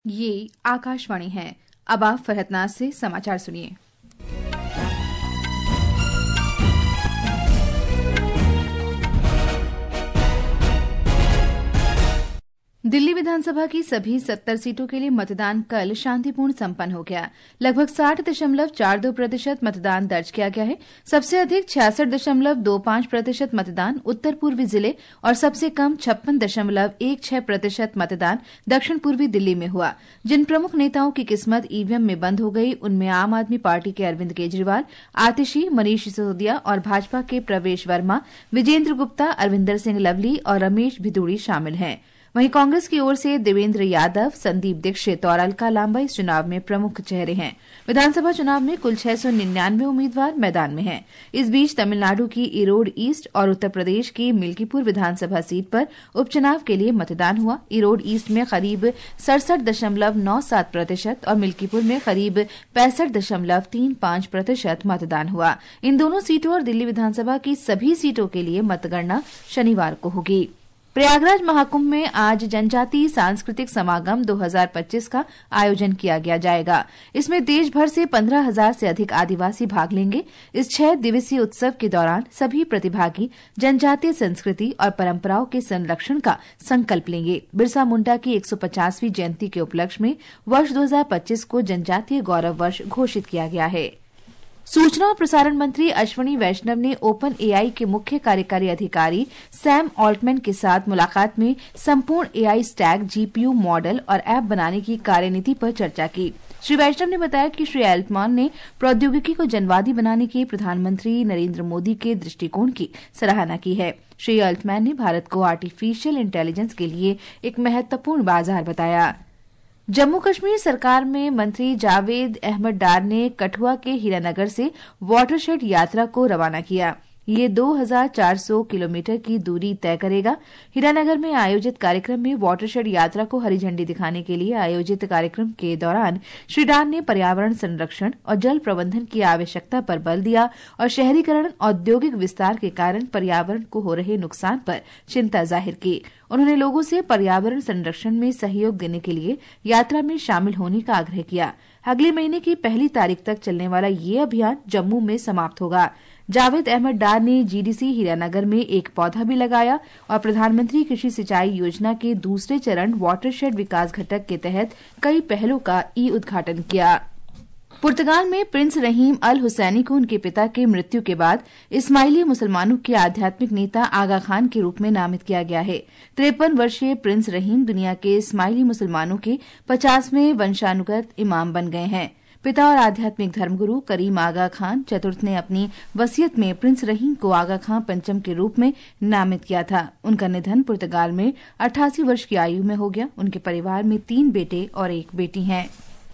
ये आकाशवाणी है। अब आप फरहतनाज से समाचार सुनिए। दिल्ली विधानसभा की सभी 70 सीटों के लिए मतदान कल शांतिपूर्ण संपन्न हो गया। लगभग 60.42% मतदान दर्ज किया गया है। सबसे अधिक 66.25% मतदान उत्तर पूर्वी जिले और सबसे कम 56.16% मतदान दक्षिण पूर्वी दिल्ली में हुआ। जिन प्रमुख नेताओं की किस्मत ईवीएम में बंद हो गई, उनमें आम आदमी पार्टी के अरविंद केजरीवाल, आतिशी, मनीष सिसोदिया और भाजपा के प्रवेश वर्मा, विजेंद्र गुप्ता, अरविंदर सिंह लवली और रमेश भिदुड़ी शामिल हैं। वहीं कांग्रेस की ओर से देवेंद्र यादव, संदीप दीक्षित और अलका लांबा इस चुनाव में प्रमुख चेहरे हैं। विधानसभा चुनाव में कुल 699 उम्मीदवार मैदान में हैं। इस बीच तमिलनाडु की इरोड ईस्ट और उत्तर प्रदेश की मिल्कीपुर विधानसभा सीट पर उपचुनाव के लिए मतदान हुआ। इरोड ईस्ट में करीब 67.97% और मिल्कीपुर में करीब 65.35% मतदान हुआ। इन दोनों सीटों और दिल्ली विधानसभा की सभी सीटों के लिए मतगणना शनिवार को होगी। प्रयागराज महाकुंभ में आज जनजातीय सांस्कृतिक समागम 2025 का आयोजन किया जाएगा। इसमें देश भर से 15,000 से अधिक आदिवासी भाग लेंगे। इस 6 दिवसीय उत्सव के दौरान सभी प्रतिभागी जनजातीय संस्कृति और परंपराओं के संरक्षण का संकल्प लेंगे। बिरसा मुंडा की 150वीं जयंती के उपलक्ष्य में वर्ष 2025 को जनजातीय गौरव वर्ष घोषित किया गया है। सूचना और प्रसारण मंत्री अश्विनी वैष्णव ने ओपन एआई के मुख्य कार्यकारी अधिकारी सैम ऑल्टमैन के साथ मुलाकात में संपूर्ण एआई स्टैक, जीपीयू मॉडल और ऐप बनाने की कार्यनीति पर चर्चा की। श्री वैष्णव ने बताया कि श्री ऑल्टमैन ने प्रौद्योगिकी को जनवादी बनाने के प्रधानमंत्री नरेंद्र मोदी के दृष्टिकोण की सराहना की है। श्री ऑल्टमैन ने भारत को आर्टिफिशियल इंटेलिजेंस के लिए एक महत्वपूर्ण बाजार बताया। जम्मू कश्मीर सरकार में मंत्री जावेद अहमद डार ने कठुआ के हीरानगर से वाटरशेड यात्रा को रवाना किया। ये 2,400 किलोमीटर की दूरी तय करेगा। हीरानगर में आयोजित कार्यक्रम में वाटरशेड यात्रा को हरी झंडी दिखाने के लिए आयोजित कार्यक्रम के दौरान श्री डार ने पर्यावरण संरक्षण और जल प्रबंधन की आवश्यकता पर बल दिया और शहरीकरण, औद्योगिक विस्तार के कारण पर्यावरण को हो रहे नुकसान पर चिंता जाहिर की। उन्होंने लोगों से पर्यावरण संरक्षण में सहयोग देने के लिए यात्रा में शामिल होने का आग्रह किया। अगले महीने की 1 तारीख तक चलने वाला ये अभियान जम्मू में समाप्त होगा। जावेद अहमद डार ने जीडीसी हीरानगर में एक पौधा भी लगाया और प्रधानमंत्री कृषि सिंचाई योजना के दूसरे चरण वाटरशेड विकास घटक के तहत कई पहलों का उद्घाटन किया। पुर्तगाल में प्रिंस रहीम अल हुसैनी को उनके पिता की मृत्यु के बाद इस्माइली मुसलमानों के आध्यात्मिक नेता आगा खान के रूप में नामित किया गया है। 53 वर्षीय प्रिंस रहीम दुनिया के इस्माइली मुसलमानों के 50वें वंशानुगत इमाम बन गए हैं। पिता और आध्यात्मिक धर्मगुरु करीम आगा खान चतुर्थ ने अपनी वसीयत में प्रिंस रहीम को आगा खान पंचम के रूप में नामित किया था। उनका निधन पुर्तगाल में 88 वर्ष की आयु में हो गया। उनके परिवार में 3 बेटे और 1 बेटी हैं।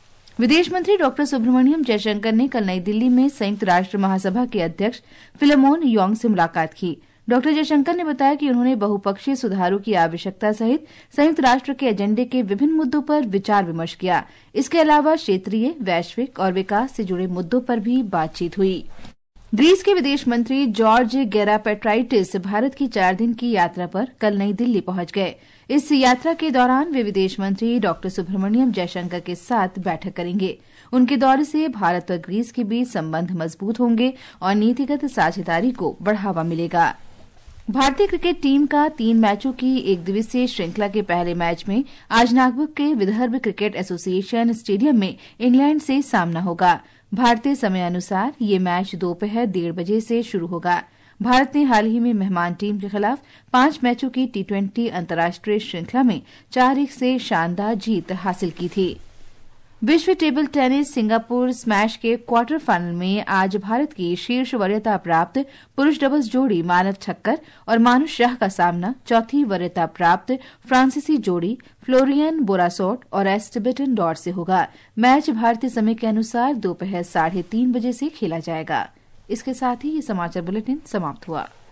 विदेश मंत्री डॉ सुब्रमण्यम जयशंकर ने कल नई दिल्ली में संयुक्त राष्ट्र महासभा के अध्यक्ष फिलेमोन योंग से मुलाकात की। डॉ जयशंकर ने बताया कि उन्होंने बहुपक्षीय सुधारों की आवश्यकता सहित संयुक्त राष्ट्र के एजेंडे के विभिन्न मुद्दों पर विचार विमर्श किया। इसके अलावा क्षेत्रीय, वैश्विक और विकास से जुड़े मुद्दों पर भी बातचीत हुई। ग्रीस के विदेश मंत्री जॉर्ज गेरापेट्राइटिस भारत की 4 दिन की यात्रा पर कल नई दिल्ली पहुंच गए। इस यात्रा के दौरान वे विदेश मंत्री डॉ सुब्रमण्यम जयशंकर के साथ बैठक करेंगे। उनके दौरे से भारत और ग्रीस के बीच संबंध मजबूत होंगे और नीतिगत साझेदारी को बढ़ावा मिलेगा। भारतीय क्रिकेट टीम का 3 मैचों की एक दिवसीय श्रृंखला के पहले मैच में आज नागपुर के विदर्भ क्रिकेट एसोसिएशन स्टेडियम में इंग्लैंड से सामना होगा। भारतीय समय अनुसार ये मैच दोपहर 1:30 बजे से शुरू होगा। भारत ने हाल ही में मेहमान टीम के खिलाफ 5 मैचों की T20 अंतर्राष्ट्रीय श्रृंखला में 4-1 से शानदार जीत हासिल की थी। विश्व टेबल टेनिस सिंगापुर स्मैश के क्वार्टर फाइनल में आज भारत की शीर्ष वरीयता प्राप्त पुरुष डबल्स जोड़ी मानव ठक्कर और मानुष शाह का सामना चौथी वरीयता प्राप्त फ्रांसीसी जोड़ी फ्लोरियन बोरासोट और एस्टेबेटन डॉट से होगा। मैच भारतीय समय के अनुसार दोपहर 3:30 बजे से खेला जाएगा। इसके साथ ही ये समाचार बुलेटिन समाप्त हुआ।